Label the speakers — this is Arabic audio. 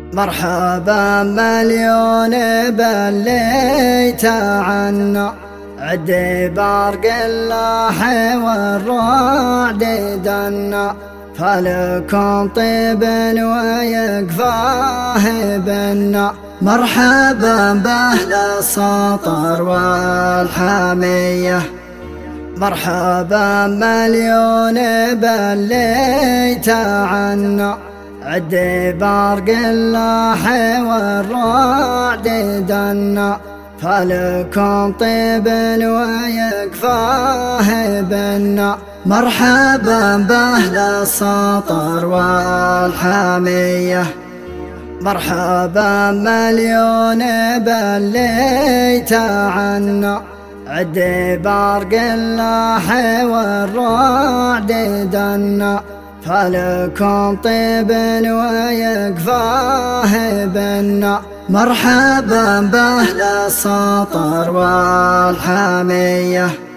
Speaker 1: مرحبا مليون بليت عنا عدي برق الله والرعد دنا فلكم طيب ويكفاه بنا. مرحبا بأهل السطر والحمية مرحبا مليون بليت عنا عدي برق الله والرعد دنا فلكم طيب ويكفاه بنا. مرحبا بأهل السطر والحمية مرحبا مليون بليت عنا عدي برق الله والرعد دنا فلكم طيب ويكفاه بنا. مرحبا بأهل السطر والحمية